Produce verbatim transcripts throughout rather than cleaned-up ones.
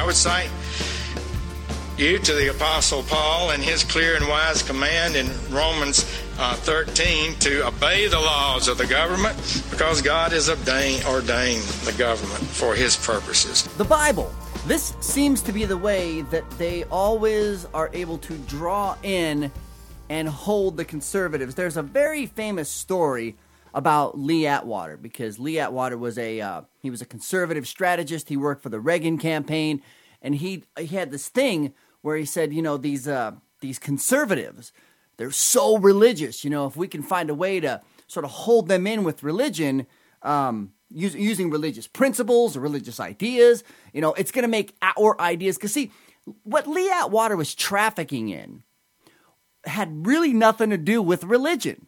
would cite you to the Apostle Paul and his clear and wise command in Romans uh, thirteen to obey the laws of the government, because God has ordained, ordained the government for his purposes. The Bible. This seems to be the way that they always are able to draw in and hold the conservatives. There's a very famous story about Lee Atwater, because Lee Atwater was a uh, he was a conservative strategist. He worked for the Reagan campaign, and he he had this thing where he said, you know, these uh, these conservatives, they're so religious. You know, if we can find a way to sort of hold them in with religion, um, use, using religious principles or religious ideas, you know, it's going to make our ideas. Because see, what Lee Atwater was trafficking in had really nothing to do with religion.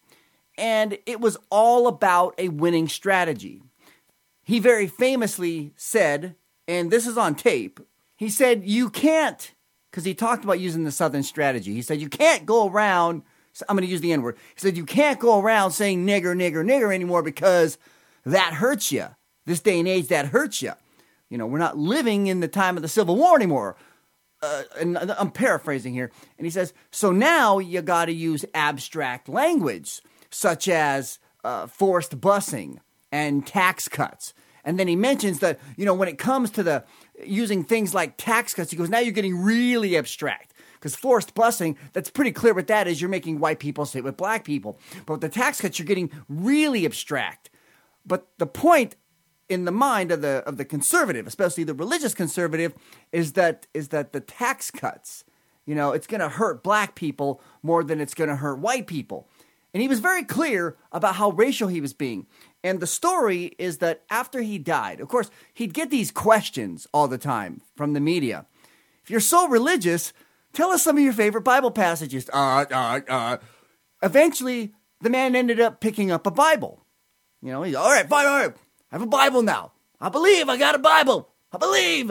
And it was all about a winning strategy. He very famously said, and this is on tape, he said, you can't, because he talked about using the Southern strategy. He said, you can't go around, I'm going to use the N-word. He said, you can't go around saying nigger, nigger, nigger anymore, because that hurts you. This day and age, that hurts you. You know, we're not living in the time of the Civil War anymore. Uh, and I'm paraphrasing here. And he says, so now you got to use abstract language, such as uh, forced busing and tax cuts. And then he mentions that, you know, when it comes to the using things like tax cuts, he goes, now you're getting really abstract. Because forced busing, that's pretty clear what that is. You're making white people sit with black people. But with the tax cuts, you're getting really abstract. But the point in the mind of the of the conservative, especially the religious conservative, is that is that the tax cuts, you know, it's going to hurt black people more than it's going to hurt white people. And he was very clear about how racial he was being. And the story is that after he died, of course, he'd get these questions all the time from the media. If you're so religious, tell us some of your favorite Bible passages. Uh, uh, uh. Eventually, the man ended up picking up a Bible. You know, he's all right, fine, all right. I have a Bible now. I believe I got a Bible. I believe.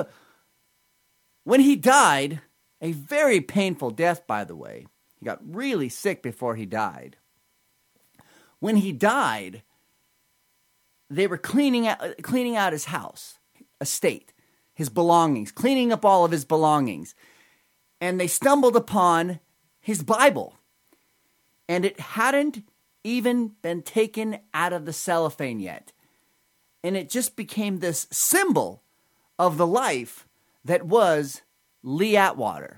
When he died, a very painful death, by the way. He got really sick before he died. When he died, they were cleaning out, cleaning out his house, estate, his belongings, cleaning up all of his belongings. And they stumbled upon his Bible. And it hadn't even been taken out of the cellophane yet. And it just became this symbol of the life that was Lee Atwater.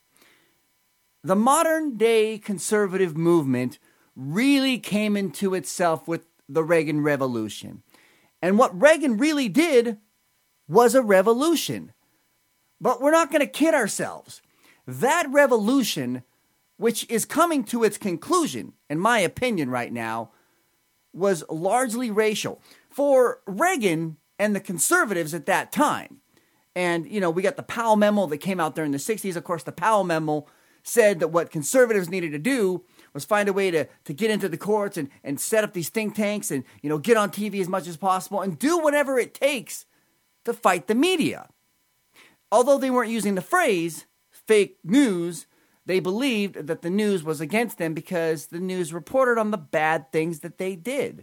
The modern day conservative movement really came into itself with the Reagan Revolution. And what Reagan really did was a revolution. But we're not going to kid ourselves. That revolution, which is coming to its conclusion, in my opinion right now, was largely racial. For Reagan and the conservatives at that time, and, you know, we got the Powell Memo that came out there in the sixties. Of course, the Powell Memo said that what conservatives needed to do was find a way to, to get into the courts and, and set up these think tanks and, you know, get on T V as much as possible and do whatever it takes to fight the media. Although they weren't using the phrase fake news, they believed that the news was against them because the news reported on the bad things that they did.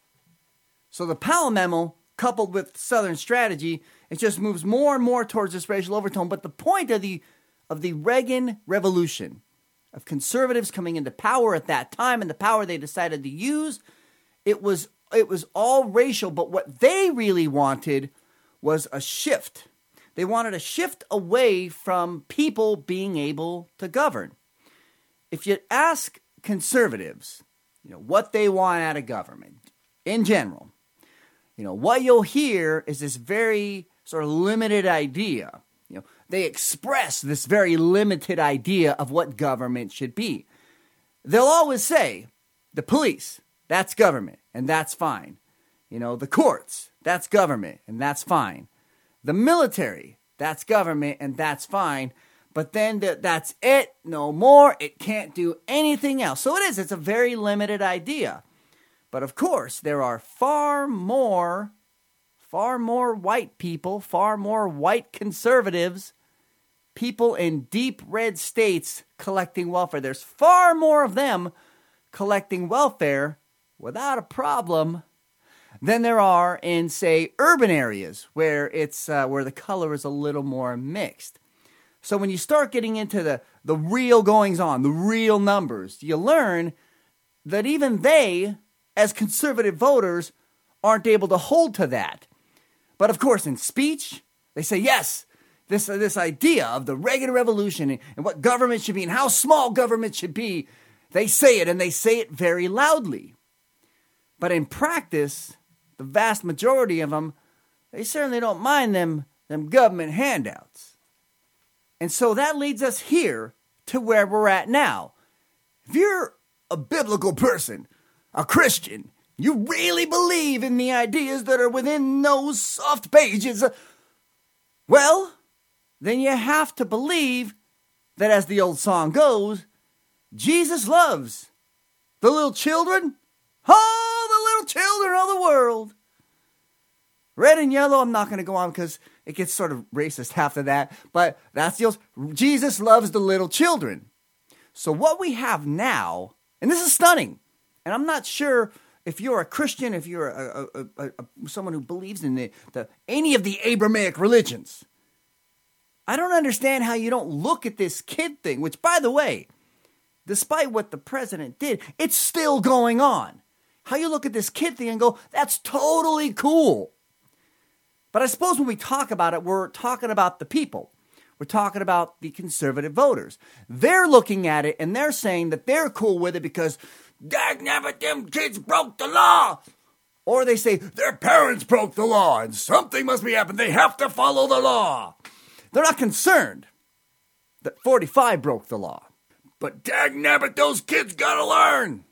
So the Powell Memo, coupled with Southern strategy, it just moves more and more towards this racial overtone. But the point of the of the Reagan Revolution, of conservatives coming into power at that time and the power they decided to use, it was it was all racial. But what they really wanted was a shift. They wanted a shift away from people being able to govern. If you ask conservatives, you know, what they want out of government in general, you know, what you'll hear is this very sort of limited idea. You know, they express this very limited idea of what government should be. They'll always say, the police, that's government, and that's fine. You know, the courts, that's government, and that's fine. The military, that's government, and that's fine. But then th- that's it, no more. It can't do anything else. So it is, it's a very limited idea. But of course, there are far more, far more white people, far more white conservatives, people in deep red states collecting welfare. There's far more of them collecting welfare without a problem than there are in, say, urban areas where it's uh, where the color is a little more mixed. So when you start getting into the, the real goings-on, the real numbers, you learn that even they, as conservative voters, aren't able to hold to that. But of course, in speech, they say, yes, this, uh, this idea of the Reagan Revolution and, and what government should be and how small government should be, they say it, and they say it very loudly. But in practice, the vast majority of them, they certainly don't mind them, them government handouts. And so that leads us here to where we're at now. If you're a biblical person, a Christian, you really believe in the ideas that are within those soft pages, well, then you have to believe that, as the old song goes, Jesus loves the little children, oh, the little children of the world. Red and yellow, I'm not going to go on because it gets sort of racist after that, but that's the old, Jesus loves the little children. So what we have now, and this is stunning, and I'm not sure if you're a Christian, if you're a, a, a, a, someone who believes in the, the any of the Abrahamic religions, I don't understand how you don't look at this kid thing, which, by the way, despite what the president did, it's still going on. How you look at this kid thing and go, that's totally cool. But I suppose when we talk about it, we're talking about the people. We're talking about the conservative voters. They're looking at it and they're saying that they're cool with it because, dagnabbit, them kids broke the law. Or they say their parents broke the law and something must be happening. They have to follow the law. They're not concerned that forty-five broke the law. But dagnabbit, those kids gotta learn.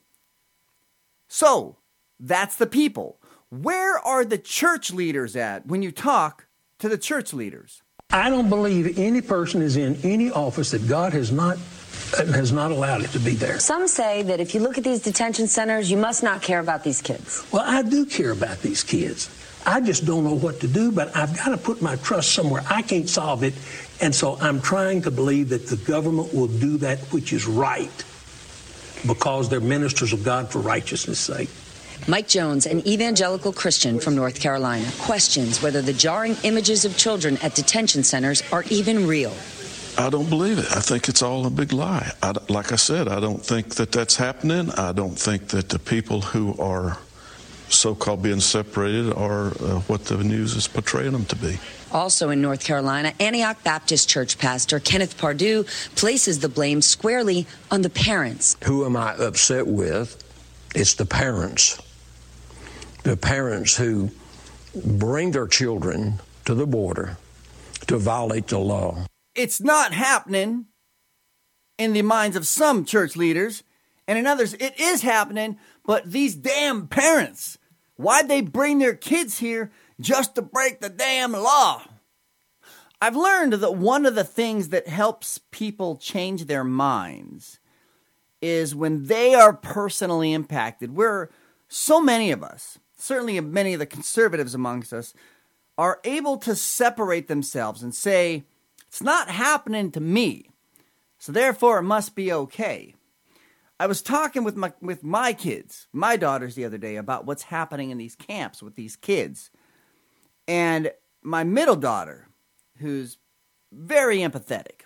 So, that's the people. Where are the church leaders at when you talk to the church leaders? I don't believe any person is in any office that God has not has not allowed it to be there. Some say that if you look at these detention centers, you must not care about these kids. Well, I do care about these kids. I just don't know what to do, but I've got to put my trust somewhere. I can't solve it, and so I'm trying to believe that the government will do that which is right because they're ministers of God for righteousness' sake. Mike Jones, an evangelical Christian from North Carolina, questions whether the jarring images of children at detention centers are even real. I don't believe it. I think it's all a big lie. I, like I said, I don't think that that's happening. I don't think that the people who are so-called being separated are uh, what the news is portraying them to be. Also in North Carolina, Antioch Baptist Church pastor Kenneth Pardue places the blame squarely on the parents. Who am I upset with? It's the parents. The parents who bring their children to the border to violate the law. It's not happening in the minds of some church leaders, and in others it is happening, but these damn parents, why'd they bring their kids here just to break the damn law? I've learned that one of the things that helps people change their minds is when they are personally impacted. We're, so many of us, certainly many of the conservatives amongst us, are able to separate themselves and say, it's not happening to me, so therefore it must be okay. I was talking with my with my kids, my daughters the other day, about what's happening in these camps with these kids. And my middle daughter, who's very empathetic,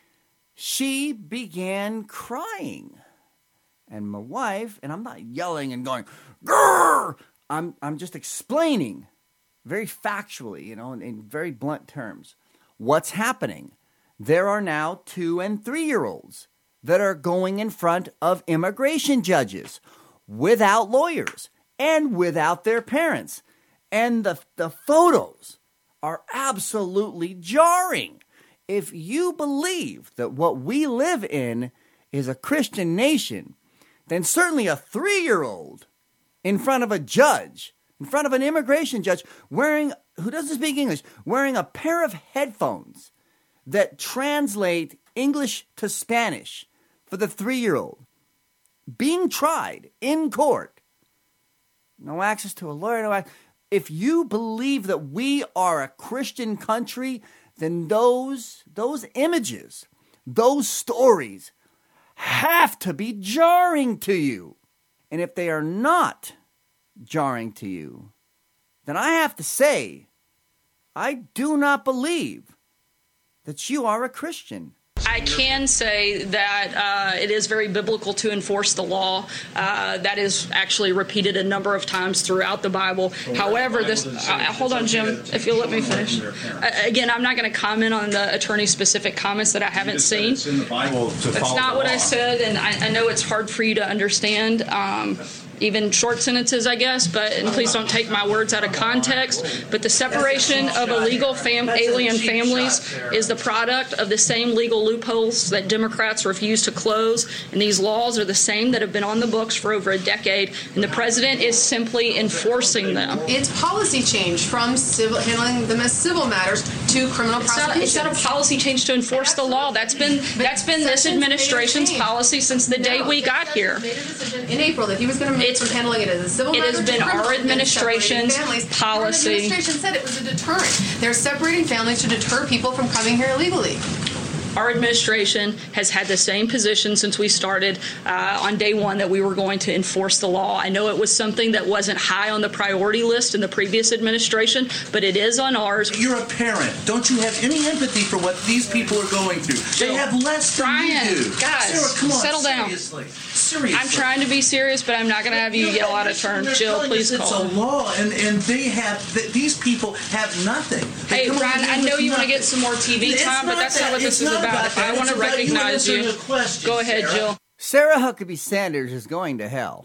she began crying. And my wife, and I'm not yelling and going, grrr! I'm, I'm just explaining very factually, you know, in, in very blunt terms, what's happening. There are now two and three-year-olds that are going in front of immigration judges without lawyers and without their parents. And the, the photos are absolutely jarring. If you believe that what we live in is a Christian nation, then certainly a three-year-old in front of a judge, in front of an immigration judge, wearing, who doesn't speak English, wearing a pair of headphones that translate English to Spanish for the three-year-old, being tried in court, no access to a lawyer, no access. If you believe that we are a Christian country, then those, those images, those stories have to be jarring to you. And if they are not jarring to you, then I have to say, I do not believe that you are a Christian. I can say that uh, it is very biblical to enforce the law. Uh, that is actually repeated a number of times throughout the Bible. However, this uh, hold on, Jim, if you'll let me finish. Uh, again, I'm not going to comment on the attorney's specific comments that I haven't seen. That's not what I said, and I, I know it's hard for you to understand. Um, even short sentences, I guess, but and please don't take my words out of context, but the separation of illegal fam- alien families is the product of the same legal loopholes that Democrats refuse to close, and these laws are the same that have been on the books for over a decade, and the president is simply enforcing them. It's policy change from civil, handling them as civil matters to criminal it's prosecution. Not, it's not a policy change to enforce the law. That's been that's been this administration's policy since the day we got here. Made a decision in April that he was going to make from handling it as a civil It matter has to been criminal our and administration's separating families. policy. Our administration said it was a deterrent. They're separating families to deter people from coming here illegally. Our administration has had the same position since we started uh, on day one that we were going to enforce the law. I know it was something that wasn't high on the priority list in the previous administration, but it is on ours. You're a parent. Don't you have any empathy for what these people are going through? They have less than Brian, you do. guys, Sarah, come on, settle down. Seriously. Seriously. I'm trying to be serious, but I'm not going to have you No, yell no, out of turn. Jill, please it's call. It's a law, and, and they have, th- these people have nothing. They Hey, come Brian, over here I know with you want to nothing. get some more T V It's time, but that's that. not what It's this is not about. about If I that. want to It's about you recognize you, answering a question, go ahead, Sarah. Jill. Sarah Huckabee Sanders is going to hell.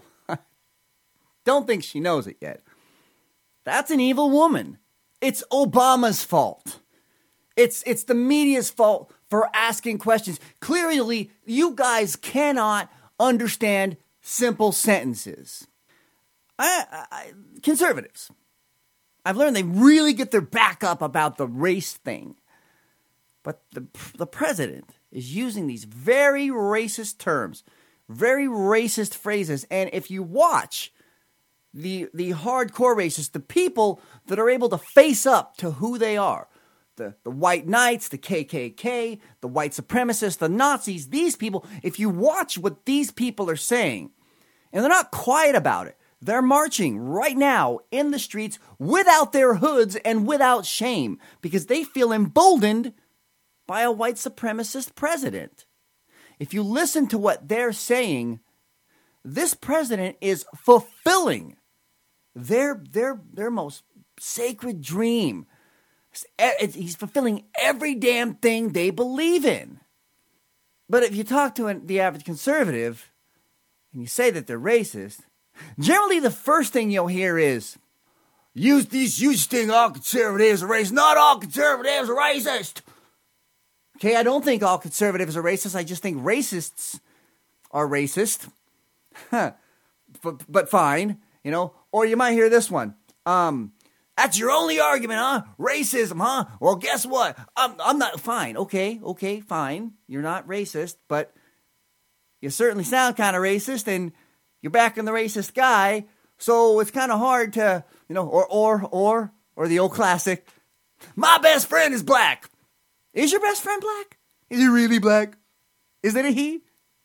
Don't think she knows it yet. That's an evil woman. It's Obama's fault. It's it's the media's fault for asking questions. Clearly, you guys cannot understand simple sentences. I, I, conservatives, I've learned they really get their back up about the race thing. But the the president is using these very racist terms, very racist phrases. And if you watch the the hardcore racists, the people that are able to face up to who they are, the, the white knights, the K K K, the white supremacists, the Nazis, these people, if you watch what these people are saying, and they're not quiet about it, they're marching right now in the streets without their hoods and without shame because they feel emboldened by a white supremacist president. If you listen to what they're saying, this president is fulfilling their their their most sacred dream. He's fulfilling every damn thing they believe in. But if you talk to the average conservative and you say that they're racist, generally the first thing you'll hear is, you, these, you think all conservatives are racist. Not all conservatives are racist. Okay, I don't think all conservatives are racist. I just think racists are racist. Huh. But, but fine, you know. Or you might hear this one. Um, that's your only argument, huh? Racism, huh? Well, guess what? I'm, I'm not, fine. Okay, okay, fine. You're not racist, but you certainly sound kind of racist, and you're backing the racist guy, so it's kind of hard to, you know, or, or, or, or the old classic, my best friend is black. Is your best friend black? Is he really black? Is it a he?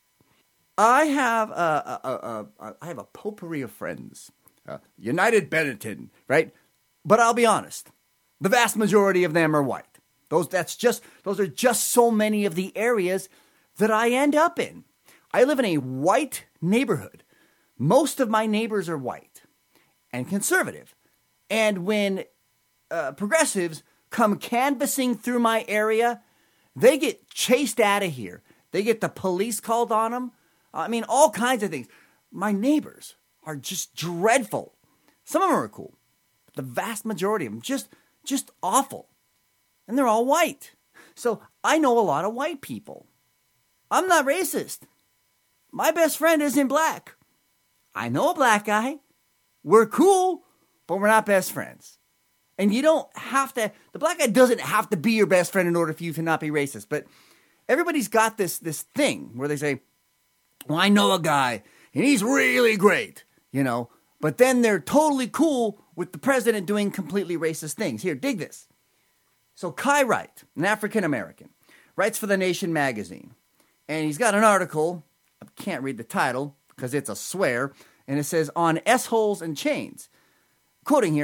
I have a, a, a, a I have a potpourri of friends. Uh, United Benetton, right? But I'll be honest, the vast majority of them are white. Those that's just those are just so many of the areas that I end up in. I live in a white neighborhood. Most of my neighbors are white and conservative. And when uh, progressives come canvassing through my area, they get chased out of here. They get the police called on them. I mean, all kinds of things. My neighbors are just dreadful. Some of them are cool. But the vast majority of them just, just awful. And they're all white. So I know a lot of white people. I'm not racist. My best friend isn't black. I know a black guy. We're cool, but we're not best friends. And you don't have to, the black guy doesn't have to be your best friend in order for you to not be racist. But everybody's got this, this thing where they say, well, I know a guy and he's really great, you know, but then they're totally cool with the president doing completely racist things. Here, dig this. So Kai Wright, an African-American, writes for The Nation magazine. And he's got an article, I can't read the title because it's a swear, and it says, on S-holes and chains. Quoting here,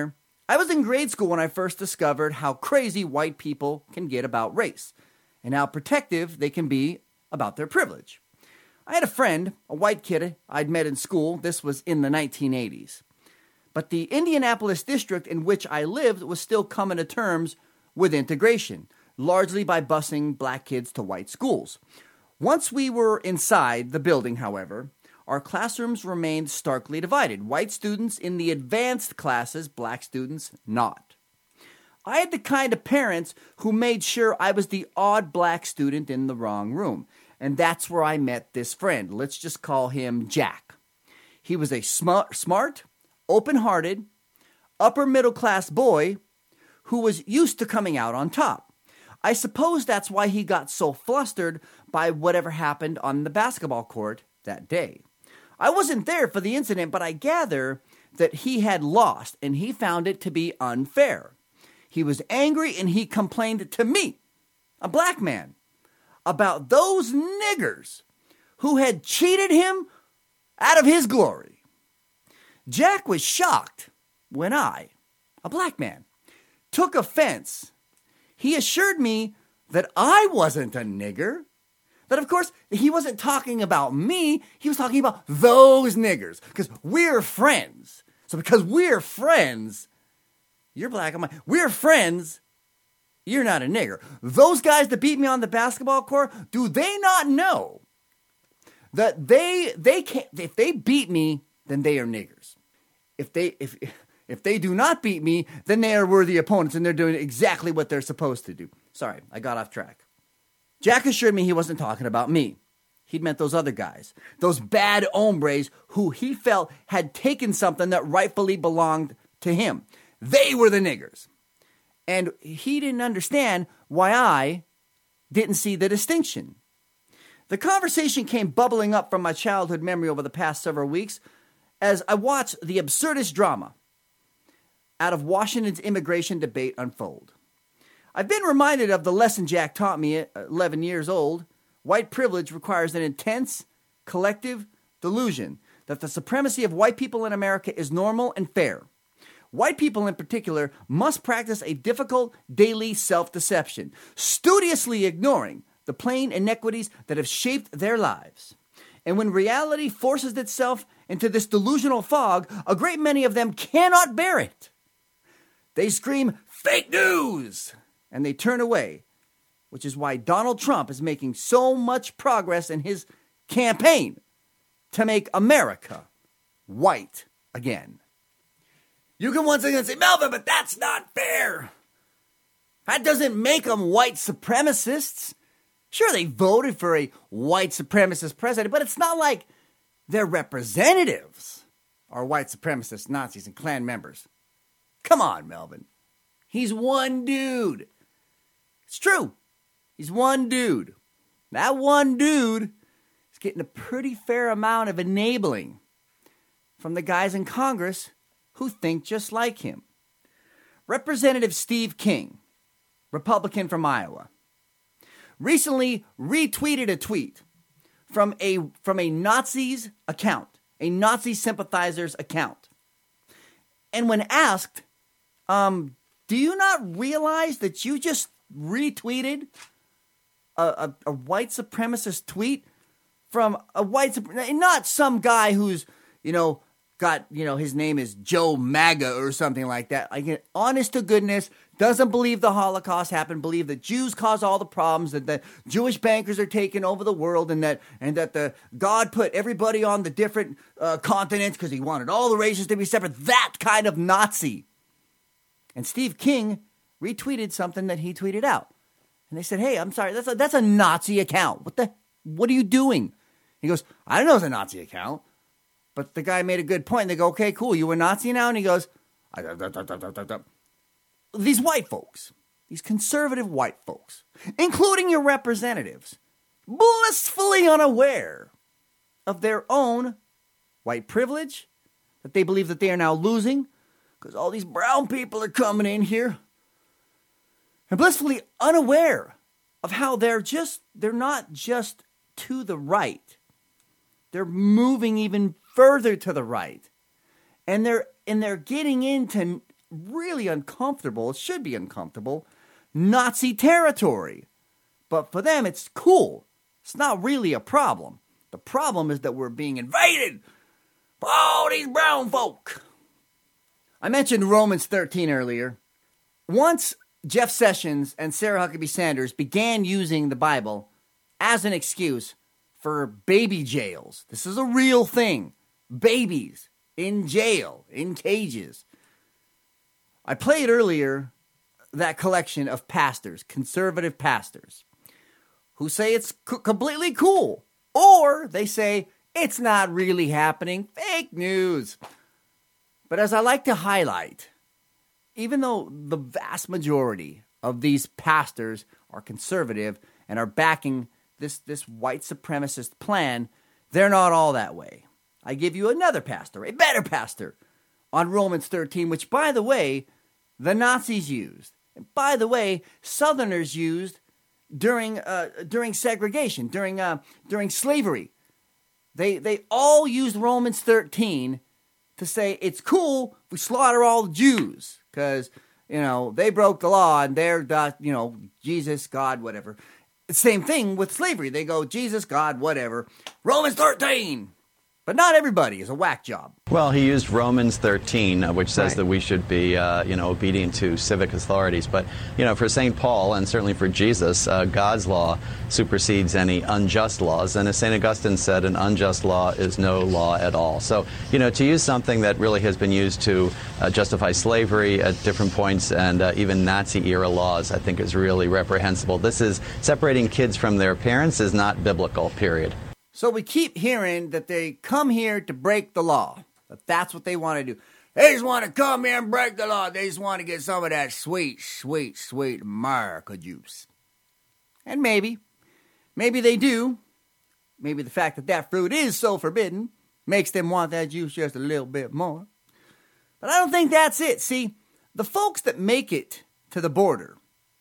I was in grade school when I first discovered how crazy white people can get about race and how protective they can be about their privilege. I had a friend, a white kid I'd met in school. This was in the nineteen eighties. But the Indianapolis district in which I lived was still coming to terms with integration, largely by busing black kids to white schools. Once we were inside the building, however, our classrooms remained starkly divided. White students in the advanced classes, black students not. I had the kind of parents who made sure I was the odd black student in the wrong room. And that's where I met this friend. Let's just call him Jack. He was a smart, smart, open-hearted, upper-middle-class boy who was used to coming out on top. I suppose that's why he got so flustered by whatever happened on the basketball court that day. I wasn't there for the incident, but I gather that he had lost, and he found it to be unfair. He was angry, and he complained to me, a black man, about those niggers who had cheated him out of his glory. Jack was shocked when I, a black man, took offense. He assured me that I wasn't a nigger. That, of course, he wasn't talking about me. He was talking about those niggers, because we're friends. So because we're friends, you're black, I'm white. We're friends, you're not a nigger. Those guys that beat me on the basketball court, do they not know that they they can't? If they beat me, then they are niggers. If they if if they do not beat me, then they are worthy opponents, and they're doing exactly what they're supposed to do. Sorry, I got off track. Jack assured me he wasn't talking about me. He'd meant those other guys, those bad hombres who he felt had taken something that rightfully belonged to him. They were the niggers. And he didn't understand why I didn't see the distinction. The conversation came bubbling up from my childhood memory over the past several weeks as I watched the absurdist drama out of Washington's immigration debate unfold. I've been reminded of the lesson Jack taught me at eleven years old. White privilege requires an intense, collective delusion that the supremacy of white people in America is normal and fair. White people in particular must practice a difficult daily self-deception, studiously ignoring the plain inequities that have shaped their lives. And when reality forces itself into this delusional fog, a great many of them cannot bear it. They scream, "Fake news!" and they turn away, which is why Donald Trump is making so much progress in his campaign to make America white again. You can once again say, "Melvin, but that's not fair. That doesn't make them white supremacists." Sure, they voted for a white supremacist president, but it's not like their representatives are white supremacist Nazis and Klan members. Come on, Melvin. He's one dude. It's true. He's one dude. That one dude is getting a pretty fair amount of enabling from the guys in Congress who think just like him. Representative Steve King, Republican from Iowa, recently retweeted a tweet from a from a Nazi's account, a Nazi sympathizer's account. And when asked, um, do you not realize that you just retweeted a, a, a white supremacist tweet from a white, not some guy who's, you know, got, you know, his name is Joe MAGA or something like that. Like, honest to goodness, doesn't believe the Holocaust happened, believe that Jews caused all the problems, that the Jewish bankers are taking over the world, and that and that the God put everybody on the different uh, continents because he wanted all the races to be separate. That kind of Nazi. And Steve King retweeted something that he tweeted out. And they said, "Hey, I'm sorry, that's a, that's a Nazi account. What the, what are you doing?" He goes, "I don't know it's a Nazi account." But the guy made a good point. They go, "Okay, cool, you a Nazi now?" And he goes, these white folks, these conservative white folks, including your representatives, blissfully unaware of their own white privilege that they believe that they are now losing because all these brown people are coming in here, and blissfully unaware of how they're just, they're not just to the right. They're moving even further to the right. And they're and they're getting into really uncomfortable, it should be uncomfortable, Nazi territory. But for them, it's cool. It's not really a problem. The problem is that we're being invaded by all these brown folk. I mentioned Romans thirteen earlier. Once Jeff Sessions and Sarah Huckabee Sanders began using the Bible as an excuse for baby jails. This is a real thing. Babies in jail, in cages. I played earlier that collection of pastors, conservative pastors, who say it's c- completely cool. Or they say it's not really happening. Fake news. But as I like to highlight, even though the vast majority of these pastors are conservative and are backing this, this white supremacist plan, they're not all that way. I give you another pastor, a better pastor, on Romans thirteen, which, by the way, the Nazis used. And by the way, Southerners used during uh, during segregation, during uh, during slavery. They they all used Romans thirteen to say it's cool if we slaughter all the Jews because, you know, they broke the law and they're, uh, you know, Jesus, God, whatever. Same thing with slavery. They go, Jesus, God, whatever. Romans thirteen. But not everybody is a whack job. Well, he used Romans thirteen, uh, which says right. that we should be, uh, you know, obedient to civic authorities. But, you know, for Saint Paul and certainly for Jesus, uh, God's law supersedes any unjust laws. And as Saint Augustine said, an unjust law is no law at all. So, you know, to use something that really has been used to uh, justify slavery at different points and uh, even Nazi-era laws, I think is really reprehensible. This is separating kids from their parents is not biblical, period. So we keep hearing that they come here to break the law. That that's what they want to do. They just want to come here and break the law. They just want to get some of that sweet, sweet, sweet America juice. And maybe, maybe they do. Maybe the fact that that fruit is so forbidden makes them want that juice just a little bit more. But I don't think that's it. See, the folks that make it to the border,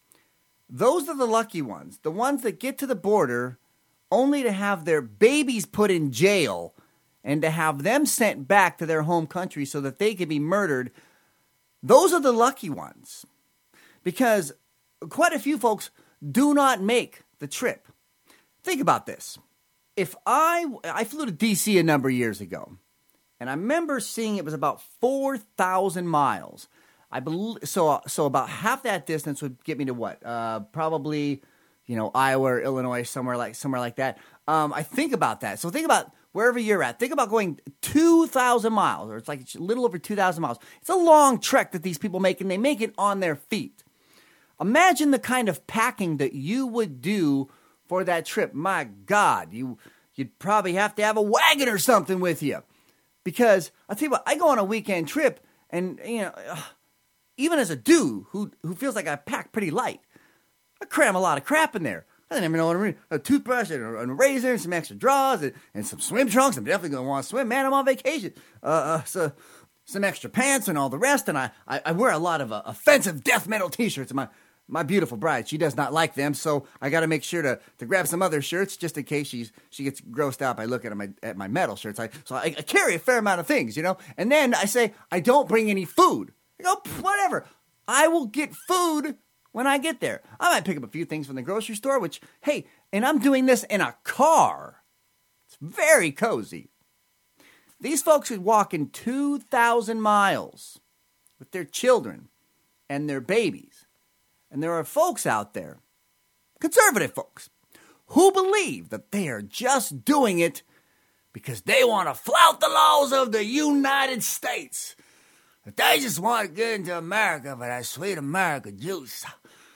those are the lucky ones. The ones that get to the border only to have their babies put in jail and to have them sent back to their home country so that they could be murdered. Those are the lucky ones. Because quite a few folks do not make the trip. Think about this. If I, I flew to D C a number of years ago, and I remember seeing it was about four thousand miles. I believe, so, so about half that distance would get me to what? Uh, probably... you know, Iowa or Illinois, somewhere like somewhere like that. Um, I think about that. So think about wherever you're at. Think about going two thousand miles, or it's like a little over two thousand miles. It's a long trek that these people make, and they make it on their feet. Imagine the kind of packing that you would do for that trip. My God, you, you'd probably have to have a wagon or something with you. Because, I'll tell you what, I go on a weekend trip, and, you know, even as a dude who who feels like I pack pretty light, I cram a lot of crap in there. I didn't even know what I mean. A toothbrush and a, and a razor and some extra drawers and, and some swim trunks. I'm definitely going to want to swim. Man, I'm on vacation. Uh, uh, so some extra pants and all the rest. And I, I, I wear a lot of uh, offensive death metal t-shirts. My my beautiful bride, she does not like them. So I got to make sure to, to grab some other shirts just in case she's, she gets grossed out by looking at my at my metal shirts. I, so I, I carry a fair amount of things, you know. And then I say, I don't bring any food. I go, whatever. I will get food when I get there. I might pick up a few things from the grocery store, which, hey, and I'm doing this in a car. It's very cozy. These folks could walk in two thousand miles with their children and their babies. And there are folks out there, conservative folks, who believe that they are just doing it because they want to flout the laws of the United States. That they just want to get into America for that sweet America juice.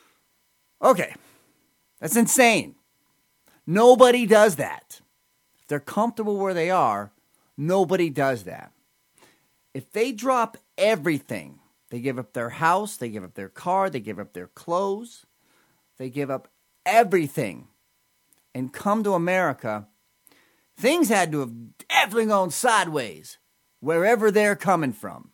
Okay, that's insane. Nobody does that. If they're comfortable where they are, nobody does that. If they drop everything, they give up their house, they give up their car, they give up their clothes, they give up everything and come to America, things had to have definitely gone sideways wherever they're coming from.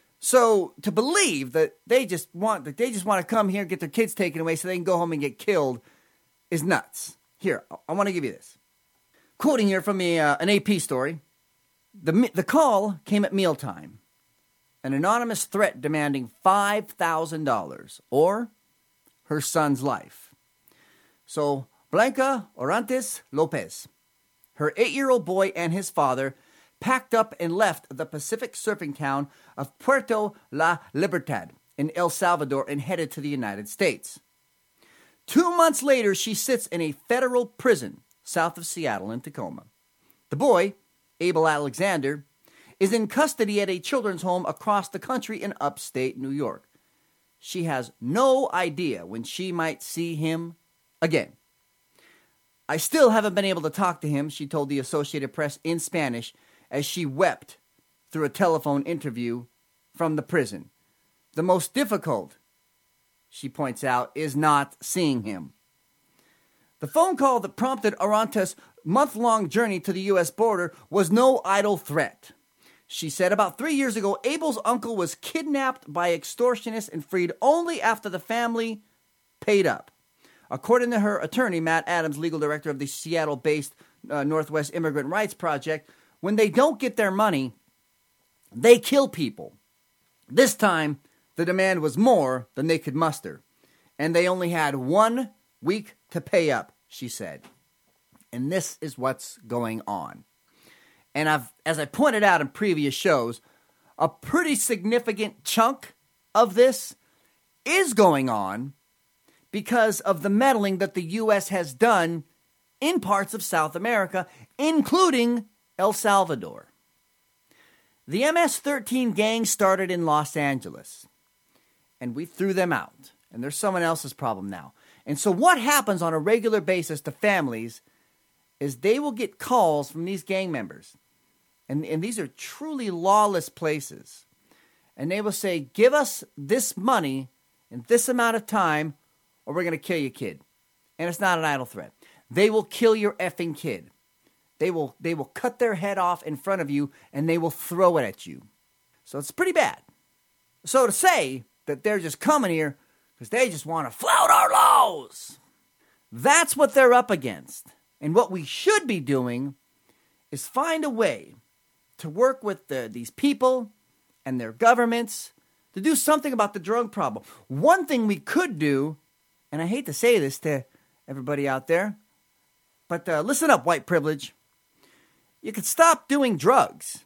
So to believe that they just want that they just want to come here and get their kids taken away so they can go home and get killed is nuts. Here, I want to give you this. Quoting here from a, uh, an A P story. The the call came at mealtime. an anonymous threat demanding five thousand dollars or her son's life. So Blanca Orantes Lopez, her eight-year-old boy and his father, packed up and left the Pacific surfing town of Puerto La Libertad in El Salvador and headed to the United States. Two months later, she sits in a federal prison south of Seattle in Tacoma. The boy, Abel Alexander, is in custody at a children's home across the country in upstate New York. She has no idea when she might see him again. I still haven't been able to talk to him, she told the Associated Press in Spanish as she wept through a telephone interview from the prison. The most difficult, she points out, is not seeing him. The phone call that prompted Orantes' month-long journey to the U S border was no idle threat. She said about three years ago, Abel's uncle was kidnapped by extortionists and freed only after the family paid up. According to her attorney, Matt Adams, legal director of the Seattle-based uh, Northwest Immigrant Rights Project, when they don't get their money, they kill people. This time, the demand was more than they could muster, and they only had one week to pay up, she said. And this is what's going on. And I've, as I pointed out in previous shows, a pretty significant chunk of this is going on because of the meddling that the U S has done in parts of South America, including El Salvador. The M S thirteen gang started in Los Angeles, and we threw them out, and they're someone else's problem now. And so what happens on a regular basis to families is they will get calls from these gang members, and, and these are truly lawless places, and they will say, give us this money in this amount of time, or we're going to kill your kid. And it's not an idle threat. They will kill your effing kid. They will they will cut their head off in front of you, and they will throw it at you. So it's pretty bad. So to say that they're just coming here because they just want to flout our laws, that's what they're up against. And what we should be doing is find a way to work with the, these people and their governments to do something about the drug problem. One thing we could do, and I hate to say this to everybody out there, but uh, listen up, white privilege. You could stop doing drugs.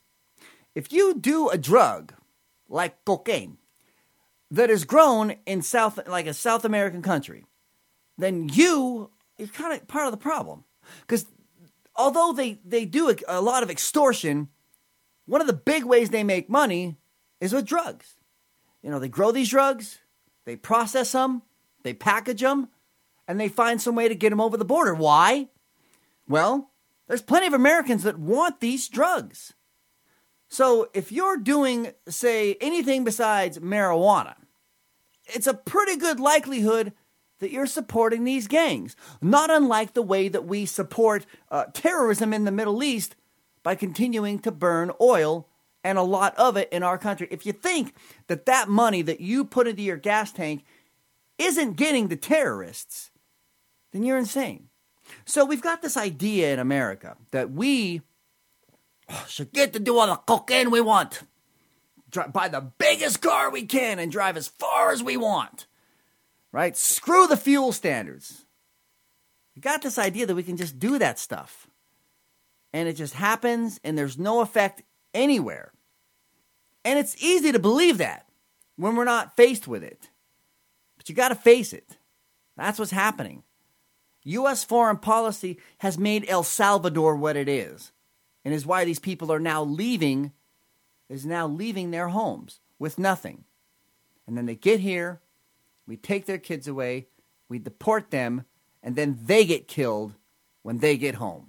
If you do a drug like cocaine that is grown in South, like a South American country, then you, you're kind of part of the problem. Because although they, they do a, a lot of extortion, one of the big ways they make money is with drugs. You know, they grow these drugs, they process them, they package them, and they find some way to get them over the border. Why? Well, there's plenty of Americans that want these drugs. So if you're doing, say, anything besides marijuana, it's a pretty good likelihood that you're supporting these gangs. Not unlike the way that we support uh, terrorism in the Middle East by continuing to burn oil, and a lot of it in our country. If you think that that money that you put into your gas tank isn't getting the terrorists, then you're insane. So we've got this idea in America that we should get to do all the cocaine we want. Drive, buy the biggest car we can and drive as far as we want. Right? Screw the fuel standards. We got this idea that we can just do that stuff. And it just happens and there's no effect anywhere. And it's easy to believe that when we're not faced with it. But you got to face it. That's what's happening. U S foreign policy has made El Salvador what it is. And is why these people are now leaving, is now leaving their homes with nothing. And then they get here, we take their kids away, we deport them, and then they get killed when they get home.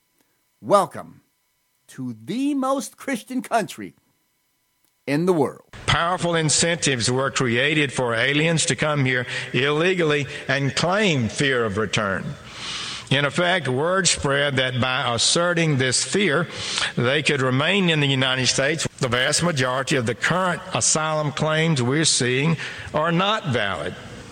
Welcome to the most Christian country in the world. Powerful incentives were created for aliens to come here illegally and claim fear of return. In effect, word spread that by asserting this fear, they could remain in the United States. The vast majority of the current asylum claims we're seeing are not valid.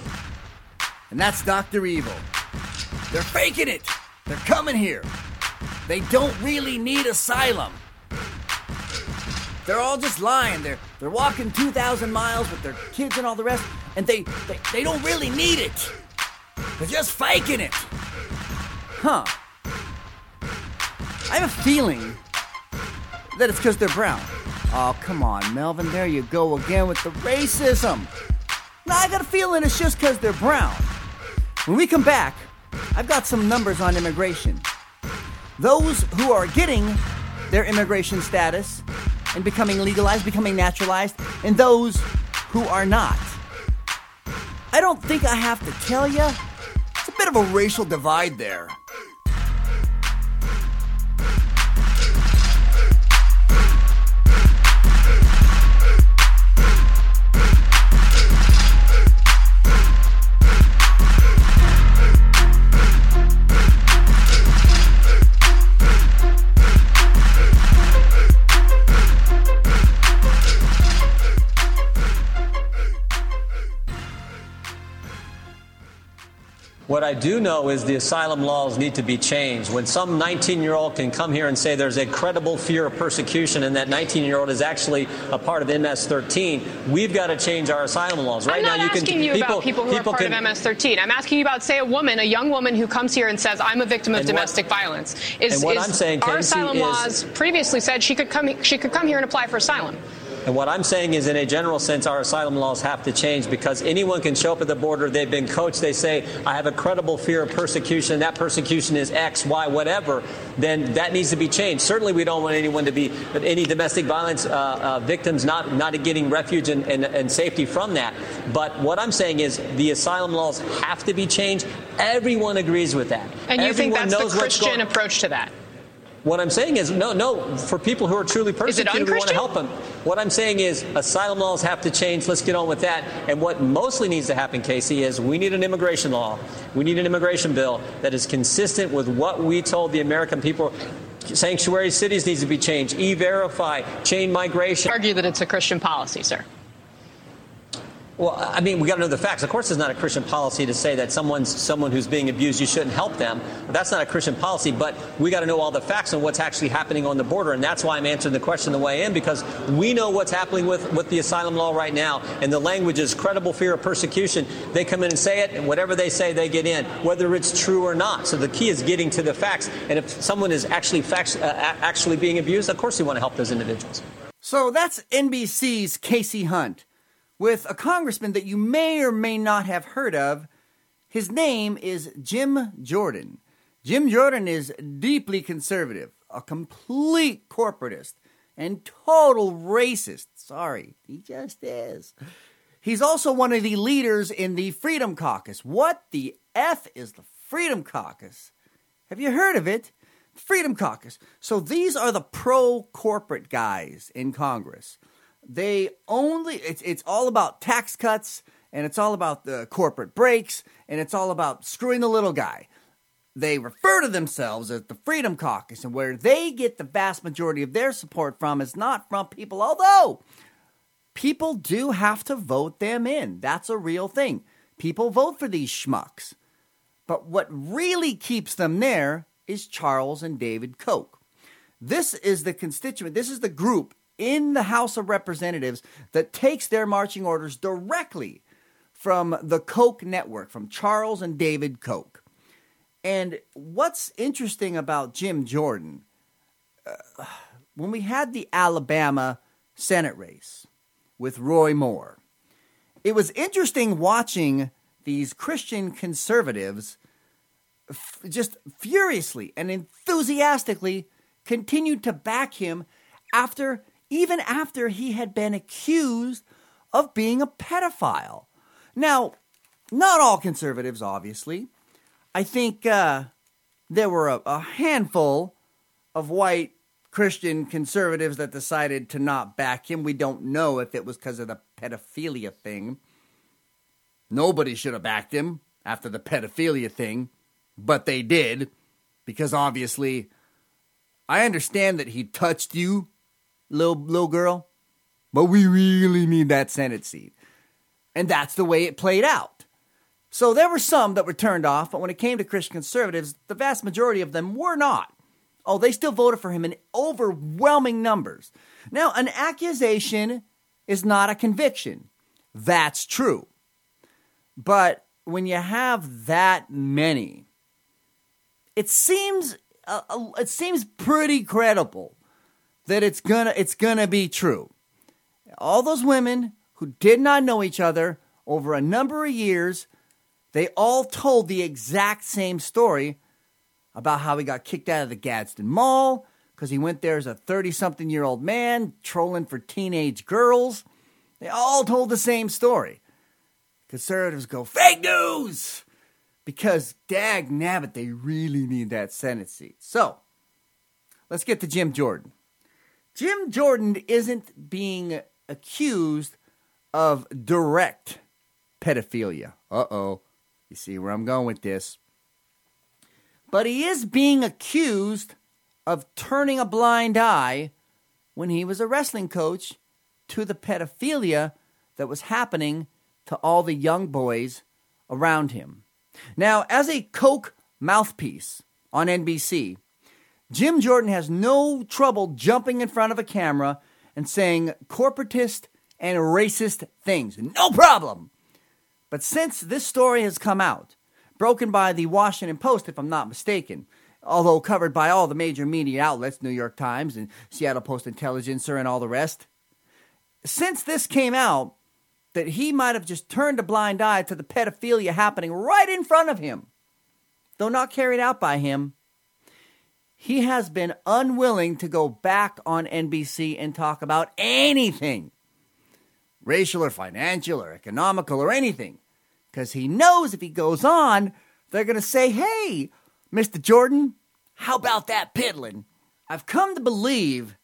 And that's Doctor Evil. They're faking it. They're coming here. They don't really need asylum. they're all just lying. They're they're walking two thousand miles with their kids and all the rest, and they, they, they don't really need it. They're just faking it. Huh. I have a feeling that it's because they're brown. Oh, come on, Melvin. There you go again with the racism. No, I got a feeling it's just because they're brown. When we come back, I've got some numbers on immigration. Those who are getting their immigration status and becoming legalized, becoming naturalized, and those who are not. I don't think I have to tell you, it's a bit of a racial divide there. What I do know is the asylum laws need to be changed. When some nineteen-year-old can come here and say there's a credible fear of persecution and that nineteen-year-old is actually a part of M S thirteen, we've got to change our asylum laws. Right I'm not now, you asking can, you people, about people who people are part can, of M S thirteen. I'm asking you about, say, a woman, a young woman who comes here and says, I'm a victim of and domestic what, violence. Is, and what is I'm saying, our Casey, asylum is, laws previously said she could come she could come here and apply for asylum. And what I'm saying is, in a general sense, our asylum laws have to change because anyone can show up at the border. They've been coached. They say, I have a credible fear of persecution. That persecution is X, Y, whatever. Then that needs to be changed. Certainly, we don't want anyone to be, any domestic violence uh, uh, victims not, not getting refuge and, and, and safety from that. But what I'm saying is the asylum laws have to be changed. Everyone agrees with that. And you Everyone think that's knows the Christian going- approach to that? What I'm saying is, no, no, for people who are truly persecuted, we want to help them. What I'm saying is asylum laws have to change. Let's get on with that. And what mostly needs to happen, Casey, is we need an immigration law. We need an immigration bill that is consistent with what we told the American people. Sanctuary cities needs to be changed. E-Verify, chain migration. Argue that it's a Christian policy, sir. Well, I mean, we got to know the facts. Of course, it's not a Christian policy to say that someone's someone who's being abused, you shouldn't help them. That's not a Christian policy. But we got to know all the facts on what's actually happening on the border, and that's why I'm answering the question the way I am, because we know what's happening with, with the asylum law right now, and the language is credible fear of persecution. They come in and say it, and whatever they say, they get in, whether it's true or not. So the key is getting to the facts. And if someone is actually facts, uh, actually being abused, of course we want to help those individuals. So that's N B C's Casey Hunt, with a congressman that you may or may not have heard of. His name is Jim Jordan. Jim Jordan is deeply conservative, a complete corporatist, and total racist. Sorry, he just is. He's also one of the leaders in the Freedom Caucus. What the F is the Freedom Caucus? Have you heard of it? Freedom Caucus. So these are the pro-corporate guys in Congress. They only, it's it's all about tax cuts, and it's all about the corporate breaks, and it's all about screwing the little guy. They refer to themselves as the Freedom Caucus, and where they get the vast majority of their support from is not from people, although people do have to vote them in. That's a real thing. People vote for these schmucks. But what really keeps them there is Charles and David Koch. This is the constituent, this is the group in the House of Representatives that takes their marching orders directly from the Koch network, from Charles and David Koch. And what's interesting about Jim Jordan, uh, when we had the Alabama Senate race with Roy Moore, it was interesting watching these Christian conservatives f- just furiously and enthusiastically continue to back him after even after he had been accused of being a pedophile. Now, not all conservatives, obviously. I think uh, there were a, a handful of white Christian conservatives that decided to not back him. We don't know if it was because of the pedophilia thing. Nobody should have backed him after the pedophilia thing, but they did, because obviously, I understand that he touched you, Little, little girl, but we really need that Senate seat. And that's the way it played out. So there were some that were turned off, but when it came to Christian conservatives, the vast majority of them were not. Oh, they still voted for him in overwhelming numbers. Now, an accusation is not a conviction. That's true. But when you have that many, it seems uh, it seems pretty credible that it's gonna it's gonna be true. All those women who did not know each other over a number of years, they all told the exact same story about how he got kicked out of the Gadsden Mall because he went there as a thirty-something-year-old man trolling for teenage girls. They all told the same story. Conservatives go, fake news! Because, dag nabbit, they really need that Senate seat. So, let's get to Jim Jordan. Jim Jordan isn't being accused of direct pedophilia. Uh-oh. You see where I'm going with this. But he is being accused of turning a blind eye when he was a wrestling coach to the pedophilia that was happening to all the young boys around him. Now, as a Coke mouthpiece on N B C, Jim Jordan has no trouble jumping in front of a camera and saying corporatist and racist things. No problem. But since this story has come out, broken by the Washington Post, if I'm not mistaken, although covered by all the major media outlets, New York Times and Seattle Post-Intelligencer and all the rest, since this came out, that he might have just turned a blind eye to the pedophilia happening right in front of him, though not carried out by him, he has been unwilling to go back on N B C and talk about anything, racial or financial or economical or anything, because he knows if he goes on, they're going to say, hey, Mister Jordan, how about that piddling? I've come to believe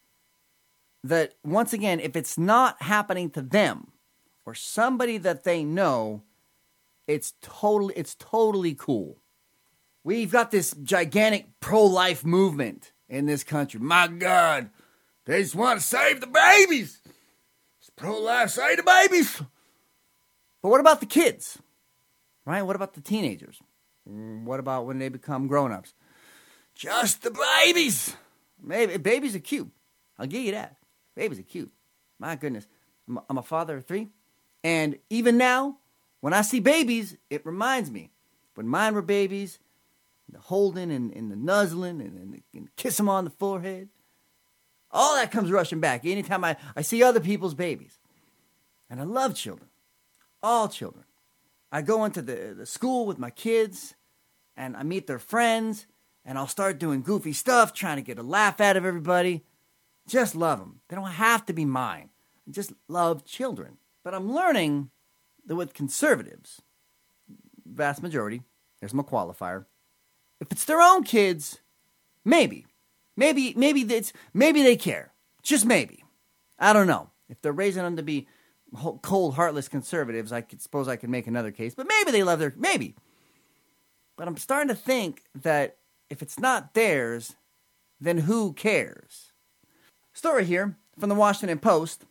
that, once again, if it's not happening to them or somebody that they know, it's totally, it's totally cool. We've got this gigantic pro-life movement in this country. My God, they just want to save the babies. It's pro-life, save the babies. But what about the kids? Right? What about the teenagers? What about when they become grown-ups? Just the babies. Maybe babies are cute. I'll give you that. Babies are cute. My goodness. I'm a, I'm a father of three. And even now, when I see babies, it reminds me. When mine were babies, the holding and, and the nuzzling and, and, and kiss them on the forehead. All that comes rushing back anytime I, I see other people's babies. And I love children. All children. I go into the, the school with my kids, and I meet their friends, and I'll start doing goofy stuff, trying to get a laugh out of everybody. Just love them. They don't have to be mine. I just love children. But I'm learning that with conservatives, vast majority, there's my qualifier, if it's their own kids, maybe. Maybe maybe it's maybe they care. Just maybe. I don't know. If they're raising them to be cold, heartless conservatives, I could suppose I could make another case. But maybe they love their... Maybe. But I'm starting to think that if it's not theirs, then who cares? Story here from the Washington Post.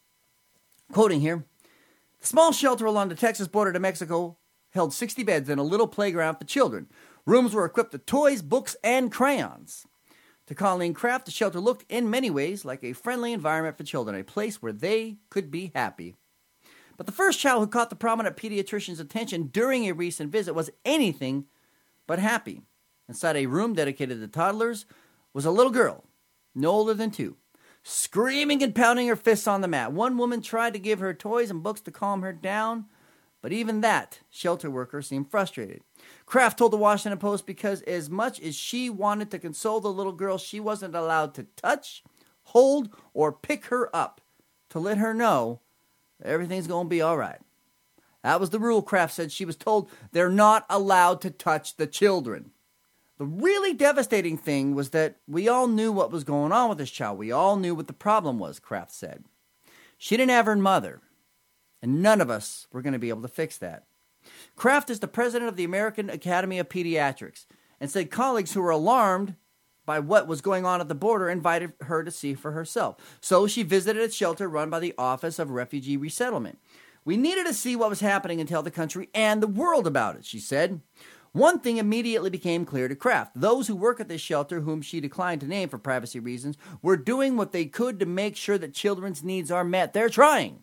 Quoting here. The small shelter along the Texas border to Mexico held sixty beds and a little playground for children. Rooms were equipped with toys, books, and crayons. To Colleen Kraft, the shelter looked in many ways like a friendly environment for children, a place where they could be happy. But the first child who caught the prominent pediatrician's attention during a recent visit was anything but happy. Inside a room dedicated to toddlers was a little girl, no older than two, screaming and pounding her fists on the mat. One woman tried to give her toys and books to calm her down, but even that shelter worker seemed frustrated. Kraft told the Washington Post because as much as she wanted to console the little girl, she wasn't allowed to touch, hold, or pick her up to let her know that everything's going to be all right. That was the rule, Kraft said. She was told they're not allowed to touch the children. The really devastating thing was that we all knew what was going on with this child. We all knew what the problem was, Kraft said. She didn't have her mother, and none of us were going to be able to fix that. Kraft is the president of the American Academy of Pediatrics and said colleagues who were alarmed by what was going on at the border invited her to see for herself. So she visited a shelter run by the Office of Refugee Resettlement. We needed to see what was happening and tell the country and the world about it, she said. One thing immediately became clear to Kraft. Those who work at this shelter, whom she declined to name for privacy reasons, were doing what they could to make sure that children's needs are met. They're trying.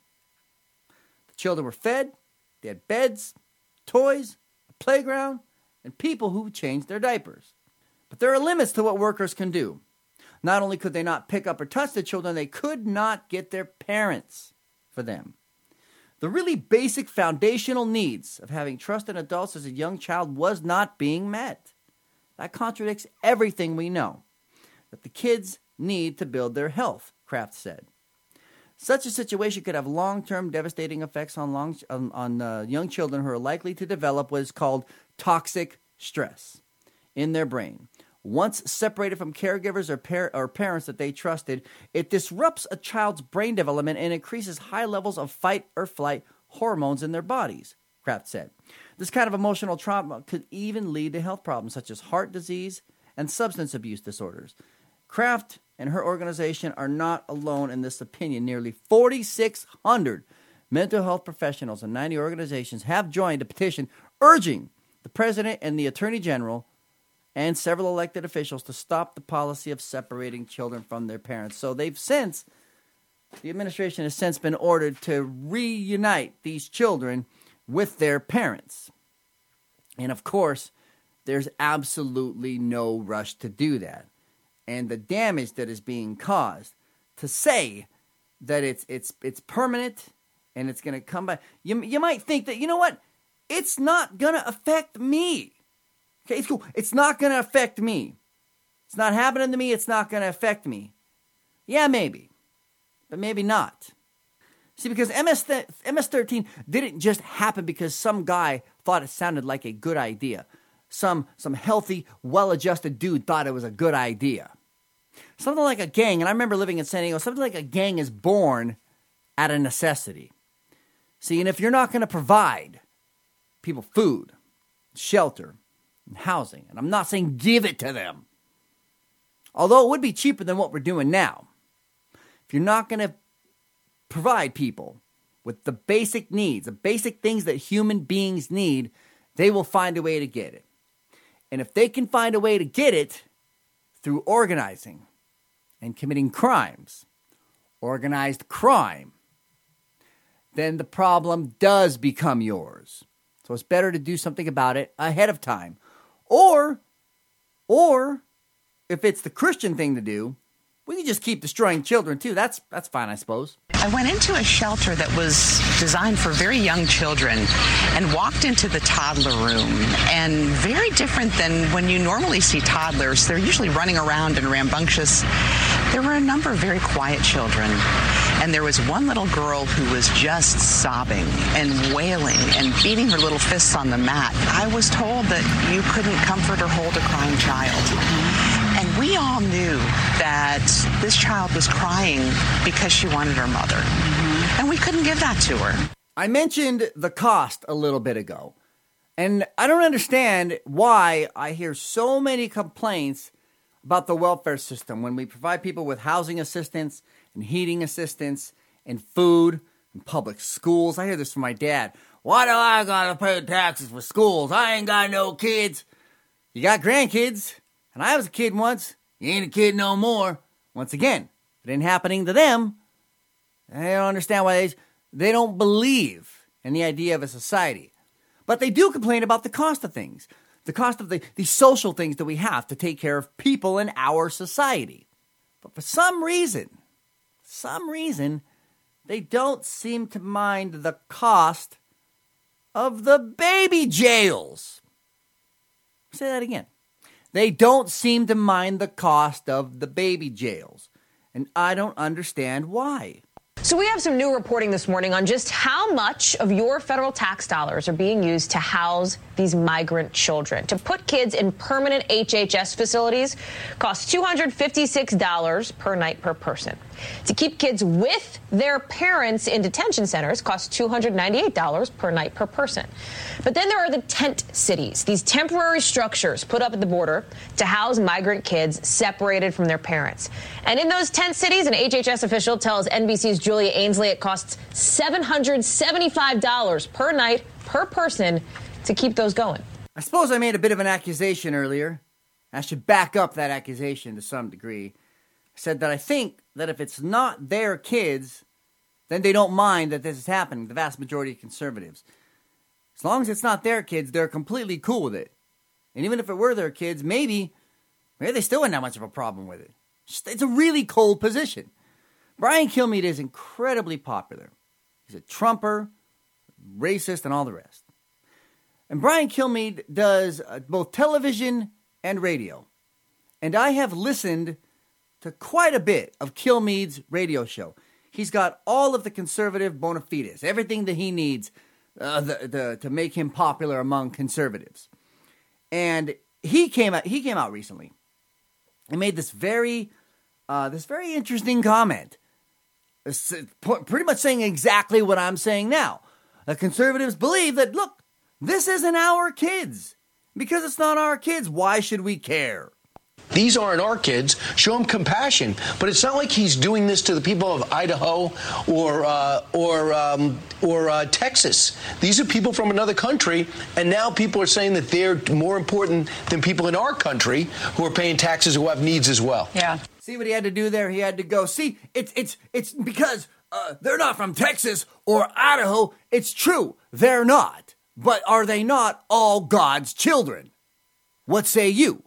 The children were fed, they had beds, toys, a playground, and people who changed their diapers. But there are limits to what workers can do. Not only could they not pick up or touch the children, they could not get their parents for them. The really basic foundational needs of having trusted adults as a young child was not being met. That contradicts everything we know that the kids need to build their health, Kraft said. Such a situation could have long-term devastating effects on, long, on, on uh, young children who are likely to develop what is called toxic stress in their brain. Once separated from caregivers or, par- or parents that they trusted, it disrupts a child's brain development and increases high levels of fight or flight hormones in their bodies, Kraft said. This kind of emotional trauma could even lead to health problems such as heart disease and substance abuse disorders. Kraft and her organization are not alone in this opinion. Nearly forty-six hundred mental health professionals and ninety organizations have joined a petition urging the president and the attorney general and several elected officials to stop the policy of separating children from their parents. So they've since, the administration has since been ordered to reunite these children with their parents. And of course, there's absolutely no rush to do that. And the damage that is being caused, to say that it's it's it's permanent and it's going to come back, you, you might think that, you know what, it's not going to affect me. Okay, it's cool. It's not going to affect me. It's not happening to me. It's not going to affect me. Yeah, maybe. But maybe not. See, because M S thirteen didn't just happen because some guy thought it sounded like a good idea. Some, some healthy, well-adjusted dude thought it was a good idea. Something like a gang, and I remember living in San Diego, something like a gang is born out of necessity. See, and if you're not going to provide people food, shelter, and housing, and I'm not saying give it to them, although it would be cheaper than what we're doing now. If you're not going to provide people with the basic needs, the basic things that human beings need, they will find a way to get it. And if they can find a way to get it through organizing and committing crimes, organized crime, then the problem does become yours. So it's better to do something about it ahead of time. Or, or if it's the Christian thing to do, we can just keep destroying children too. That's that's fine, I suppose. I went into a shelter that was designed for very young children and walked into the toddler room. And very different than when you normally see toddlers. They're usually running around and rambunctious. There were a number of very quiet children. And there was one little girl who was just sobbing and wailing and beating her little fists on the mat. I was told that you couldn't comfort or hold a crying child. And we all knew that this child was crying because she wanted her mother. Mm-hmm. And we couldn't give that to her. I mentioned the cost a little bit ago. And I don't understand why I hear so many complaints about the welfare system when we provide people with housing assistance and heating assistance and food and public schools. I hear this from my dad. Why do I gotta pay taxes for schools? I ain't got no kids. You got grandkids. And I was a kid once. You ain't a kid no more. Once again, it ain't happening to them. I don't understand why they, they don't believe in the idea of a society. But they do complain about the cost of things. The cost of the, the social things that we have to take care of people in our society. But for some reason, some reason, they don't seem to mind the cost of the baby jails. Say that again. They don't seem to mind the cost of the baby jails. And I don't understand why. So we have some new reporting this morning on just how much of your federal tax dollars are being used to house these migrant children. To put kids in permanent H H S facilities costs two hundred fifty-six dollars per night per person. To keep kids with their parents in detention centers costs two hundred ninety-eight dollars per night per person. But then there are the tent cities, these temporary structures put up at the border to house migrant kids separated from their parents. And in those tent cities, an H H S official tells N B C's Julia Ainsley it costs seven hundred seventy-five dollars per night per person to keep those going. I suppose I made a bit of an accusation earlier. I should back up that accusation to some degree. I said that I think that if it's not their kids, then they don't mind that this is happening, the vast majority of conservatives. As long as it's not their kids, they're completely cool with it. And even if it were their kids, maybe, maybe they still wouldn't have much of a problem with it. It's a really cold position. Brian Kilmeade is incredibly popular. He's a Trumper, racist, and all the rest. And Brian Kilmeade does uh, both television and radio. And I have listened to quite a bit of Kilmeade's radio show. He's got all of the conservative bona fides, everything that he needs uh, the, the, to make him popular among conservatives. And he came out, he came out recently and made this very, uh, this very interesting comment, pretty much saying exactly what I'm saying now. The conservatives believe that, look, this isn't our kids. Because it's not our kids, why should we care? These aren't our kids. Show them compassion. But it's not like he's doing this to the people of Idaho or uh, or um, or uh, Texas. These are people from another country, and now people are saying that they're more important than people in our country who are paying taxes, who have needs as well. Yeah. See what he had to do there? He had to go, see, it's it's it's because uh, they're not from Texas or Idaho. It's true, they're not. But are they not all God's children? What say you?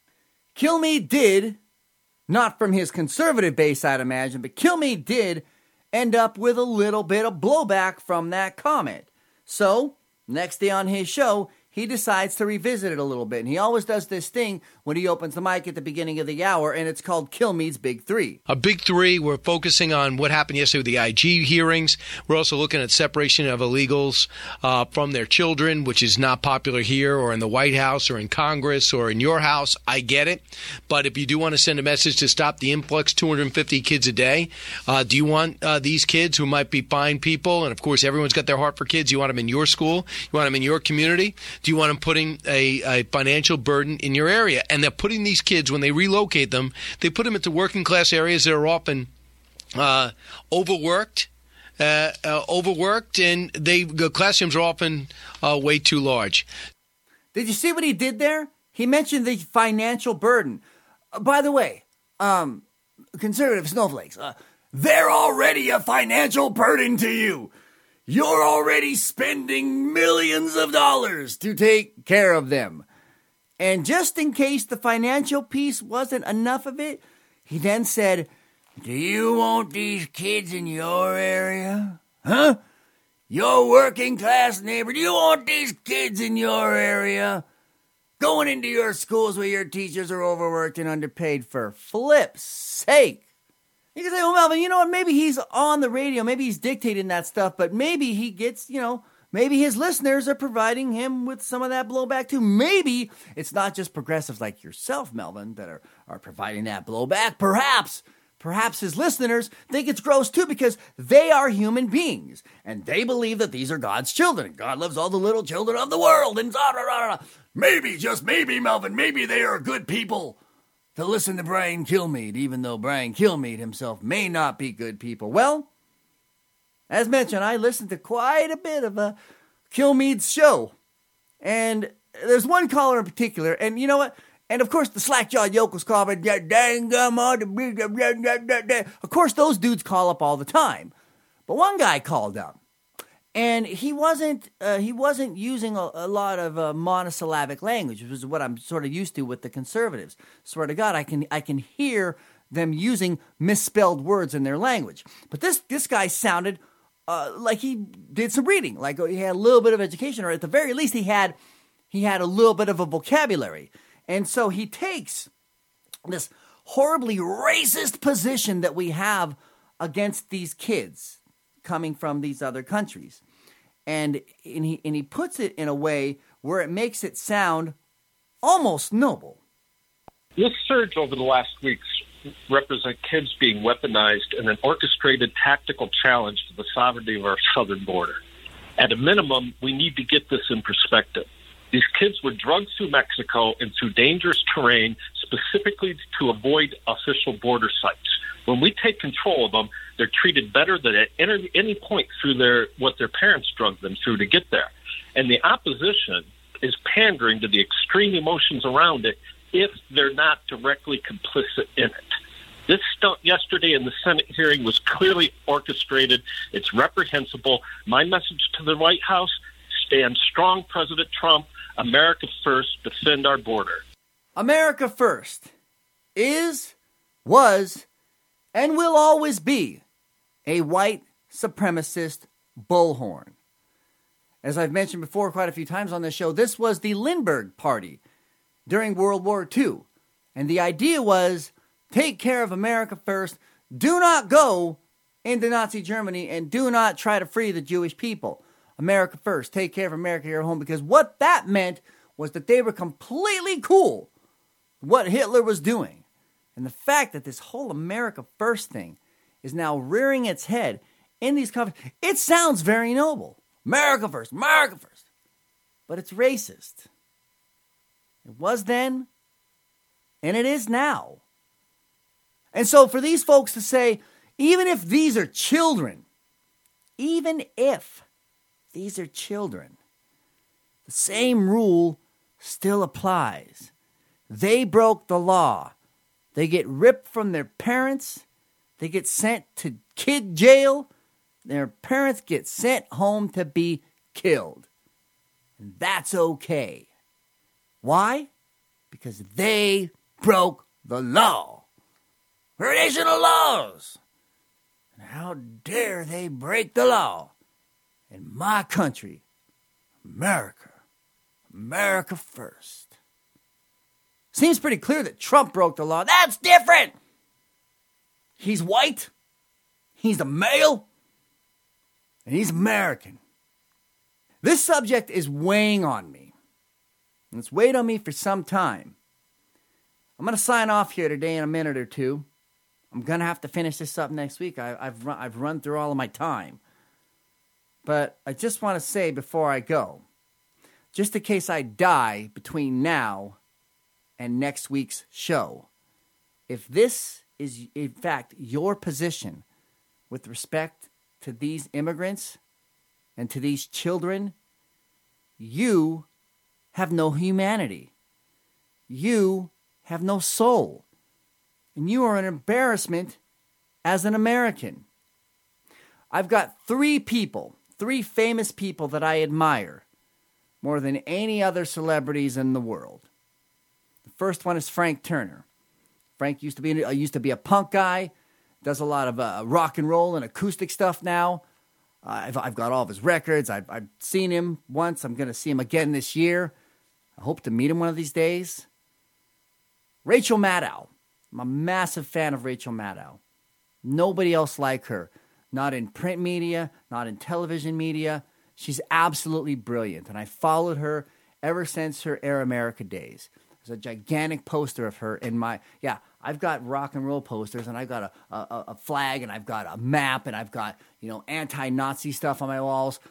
Kilmeade did, not from his conservative base, I'd imagine, but Kilmeade did end up with a little bit of blowback from that comment. So, next day on his show, he decides to revisit it a little bit. And he always does this thing when he opens the mic at the beginning of the hour, and it's called Kilmeade's Big Three. A Big Three, we're focusing on what happened yesterday with the I G hearings. We're also looking at separation of illegals uh, from their children, which is not popular here or in the White House or in Congress or in your house. I get it. But if you do want to send a message to stop the influx, two hundred fifty kids a day, uh, do you want uh, these kids who might be fine people? And, of course, everyone's got their heart for kids. You want them in your school? You want them in your community? Do you want them putting a, a financial burden in your area? And they're putting these kids, when they relocate them, they put them into working class areas that are often uh, overworked, uh, uh, overworked, and they the classrooms are often uh, way too large. Did you see what he did there? He mentioned the financial burden. Uh, by the way, um, conservative snowflakes, uh, they're already a financial burden to you. You're already spending millions of dollars to take care of them. And just in case the financial piece wasn't enough of it, he then said, do you want these kids in your area? Huh? Your working class neighbor, do you want these kids in your area? Going into your schools where your teachers are overworked and underpaid, for flip's sake. You can say, well, Melvin, you know what? Maybe he's on the radio. Maybe he's dictating that stuff. But maybe he gets, you know, maybe his listeners are providing him with some of that blowback too. Maybe it's not just progressives like yourself, Melvin, that are, are providing that blowback. Perhaps, perhaps his listeners think it's gross too because they are human beings. And they believe that these are God's children. And God loves all the little children of the world. And da, da, da, da. Maybe, just maybe, Melvin, maybe they are good people to listen to Brian Kilmeade, even though Brian Kilmeade himself may not be good people. Well, as mentioned, I listened to quite a bit of uh, Kilmeade's show. And there's one caller in particular, and you know what? And of course, the slack-jawed yokels call it, dang gum, of course, those dudes call up all the time. But one guy called up. And he wasn't uh, he wasn't using a, a lot of uh, monosyllabic language, which is what I'm sort of used to with the conservatives. Swear to God, I can I can hear them using misspelled words in their language. But this this guy sounded uh, like he did some reading, like he had a little bit of education, or at the very least he had he had a little bit of a vocabulary. And so he takes this horribly racist position that we have against these kids coming from these other countries. And, and, he, and he puts it in a way where it makes it sound almost noble. This surge over the last weeks represents kids being weaponized in an orchestrated tactical challenge to the sovereignty of our southern border. At a minimum, we need to get this in perspective. These kids were drugged through Mexico and through dangerous terrain specifically to avoid official border sites. When we take control of them, they're treated better than at any, any point through their what their parents drugged them through to get there. And the opposition is pandering to the extreme emotions around it if they're not directly complicit in it. This stunt yesterday in the Senate hearing was clearly orchestrated. It's reprehensible. My message to the White House, stand strong, President Trump. America first, defend our border. America first is, was, and will always be a white supremacist bullhorn. As I've mentioned before quite a few times on this show, this was the Lindbergh Party during World War Two. And the idea was, take care of America first. Do not go into Nazi Germany and do not try to free the Jewish people. America first. Take care of America here at home. Because what that meant was that they were completely cool with what Hitler was doing. And the fact that this whole America first thing is now rearing its head in these conferences, it sounds very noble. America first, America first. But it's racist. It was then, and it is now. And so for these folks to say, even if these are children, even if these are children, the same rule still applies. They broke the law. They get ripped from their parents. They get sent to kid jail. Their parents get sent home to be killed. And that's okay. Why? Because they broke the law. Violation of laws. And how dare they break the law in my country, America. America first. Seems pretty clear that Trump broke the law. That's different. He's white. He's a male. And he's American. This subject is weighing on me. And it's weighed on me for some time. I'm going to sign off here today in a minute or two. I'm going to have to finish this up next week. I, I've, run, I've run through all of my time. But I just want to say before I go, just in case I die between now and next week's show, if this is in fact your position with respect to these immigrants and to these children, you have no humanity. You have no soul. And you are an embarrassment as an American. I've got three people, three famous people that I admire more than any other celebrities in the world. The first one is Frank Turner. Frank used to be uh, used to be a punk guy, does a lot of uh, rock and roll and acoustic stuff now. Uh, I've, I've got all of his records. I've, I've seen him once. I'm going to see him again this year. I hope to meet him one of these days. Rachel Maddow. I'm a massive fan of Rachel Maddow. Nobody else like her. Not in print media, not in television media. She's absolutely brilliant. And I followed her ever since her Air America days. There's a gigantic poster of her in my... Yeah, I've got rock and roll posters, and I've got a, a, a flag, and I've got a map, and I've got, you know, anti-Nazi stuff on my walls.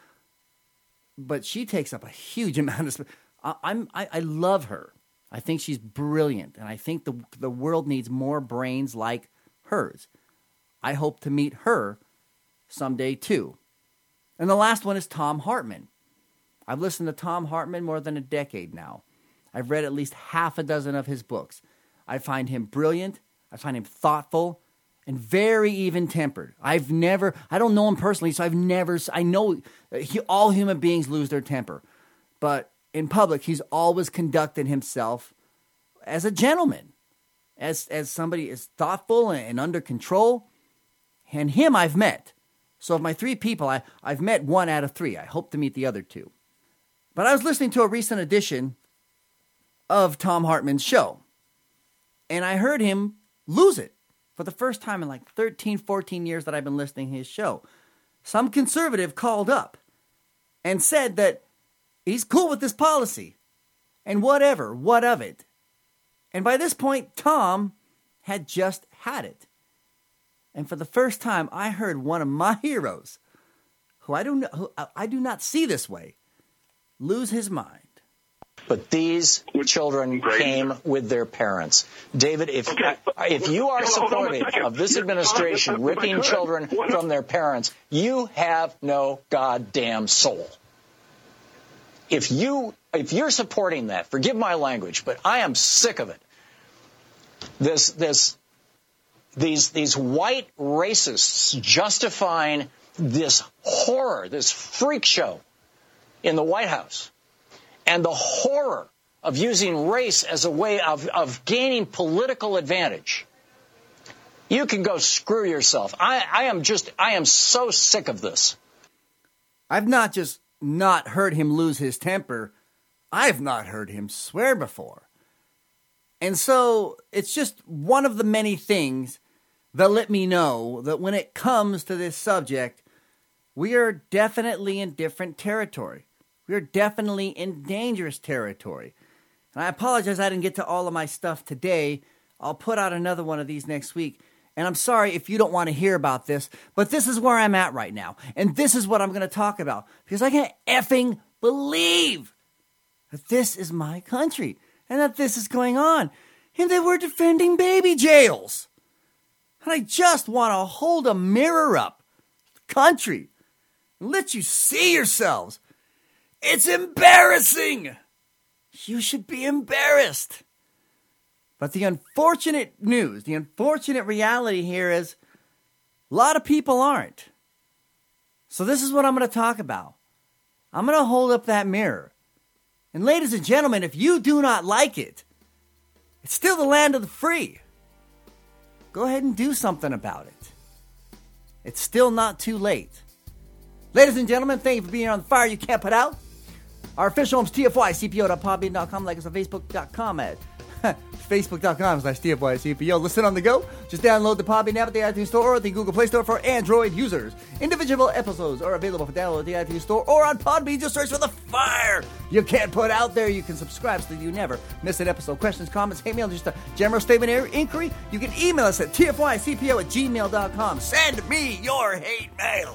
But she takes up a huge amount of space. I, I'm, I, I love her. I think she's brilliant, and I think the the world needs more brains like hers. I hope to meet her someday, too. And the last one is Thom Hartmann. I've listened to Thom Hartmann more than a decade now. I've read at least half a dozen of his books. I find him brilliant. I find him thoughtful and very even-tempered. I've never, I don't know him personally, so I've never, I know he, all human beings lose their temper. But in public, he's always conducted himself as a gentleman, as as somebody is thoughtful and under control. And him I've met. So of my three people, I, I've met one out of three. I hope to meet the other two. But I was listening to a recent edition of Thom Hartmann's show, and I heard him lose it for the first time in like thirteen, fourteen years that I've been listening to his show. Some conservative called up and said that he's cool with this policy and whatever, what of it. And by this point, Tom had just had it. And for the first time, I heard one of my heroes, who I don't know, who I do not see this way, lose his mind. But these children came with their parents. David, if okay. if you are supportive of this administration ripping children from their parents, you have no goddamn soul. if you if you're supporting that, forgive my language, but I am sick of it. This this these these white racists justifying this horror, this freak show in the White House, and the horror of using race as a way of, of gaining political advantage. You can go screw yourself. I, I am just, I am so sick of this. I've not just not heard him lose his temper. I've not heard him swear before. And so it's just one of the many things that let me know that when it comes to this subject, we are definitely in different territory. We are definitely in dangerous territory. And I apologize I didn't get to all of my stuff today. I'll put out another one of these next week. And I'm sorry if you don't want to hear about this, but this is where I'm at right now. And this is what I'm going to talk about. Because I can't effing believe that this is my country and that this is going on. And that we're defending baby jails. And I just want to hold a mirror up to the country and let you see yourselves. It's embarrassing. You should be embarrassed. But the unfortunate news, the unfortunate reality here is a lot of people aren't. So this is what I'm going to talk about. I'm going to hold up that mirror. And ladies and gentlemen, if you do not like it, it's still the land of the free. Go ahead and do something about it. It's still not too late. Ladies and gentlemen, thank you for being on the fire you can't put out. Our official home is T F Y C P O dot podbean dot com, like us on Facebook dot com at Facebook dot com slash T F Y C P O. Listen on the go. Just download the Podbean app at the iTunes Store or the Google Play Store for Android users. Individual episodes are available for download at the iTunes Store or on Podbean. Just search for the fire you can't put out there. You can subscribe so that you never miss an episode. Questions, comments, hate mail, just a general statement or inquiry. You can email us at T F Y C P O at gmail dot com. Send me your hate mail.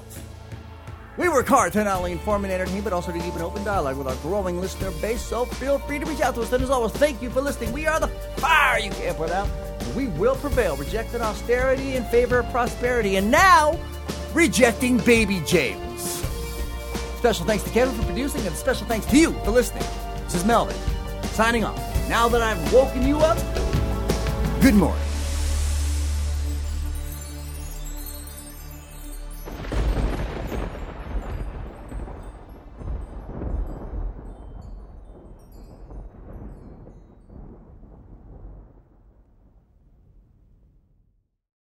We work hard to not only inform and entertain, but also to keep an open dialogue with our growing listener base, so feel free to reach out to us. And as always, thank you for listening. We are the fire you can't put out. We will prevail, rejecting austerity in favor of prosperity, and now, rejecting baby jails. Special thanks to Kevin for producing, and special thanks to you for listening. This is Melvin, signing off. Now that I've woken you up, good morning.